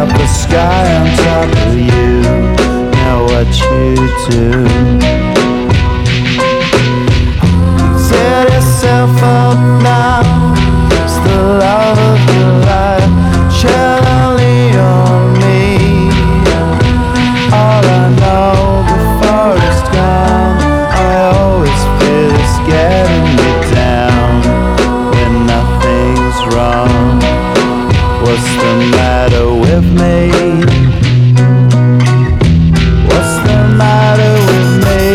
up the sky on top of you. Now what you do? Set yourself up now. It's the love of your life. Shed only on me. All I know before it's gone, I always feel it's getting me down when nothing's wrong. What's the matter with me? What's the matter with me?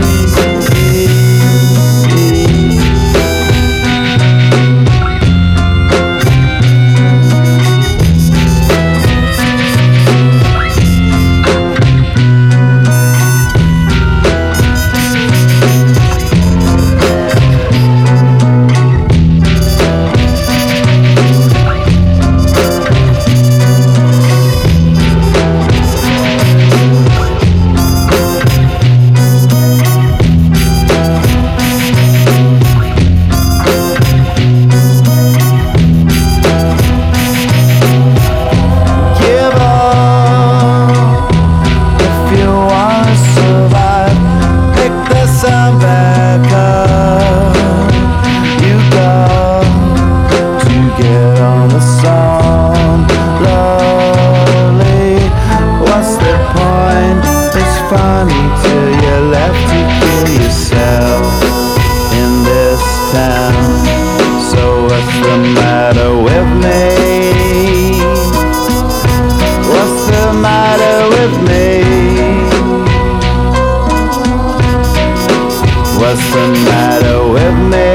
Funny till you're left to kill yourself in this town. So what's the matter with me? What's the matter with me? What's the matter with me?